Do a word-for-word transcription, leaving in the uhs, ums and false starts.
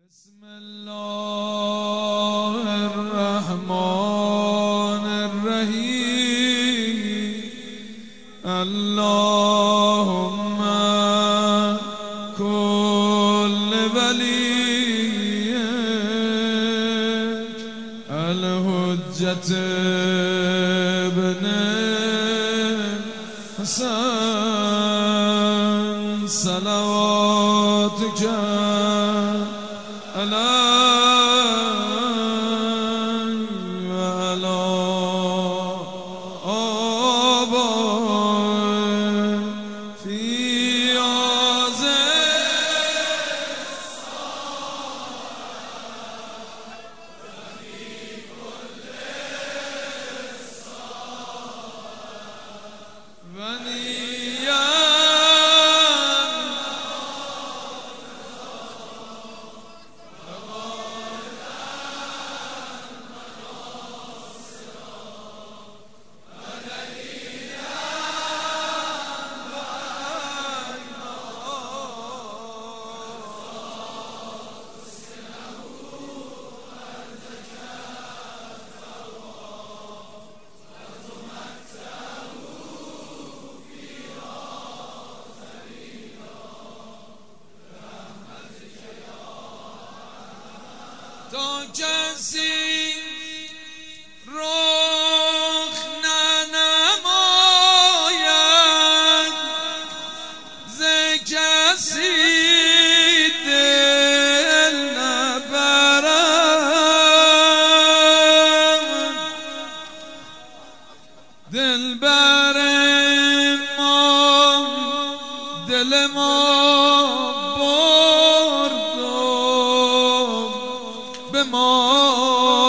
بسم الله الرحمن الرحیم اللهم كل ولي الحجة ابن حسن صلواتك تا کسی رخ ننماید ز کسی دل نبرم دل بر ما دل ما به ما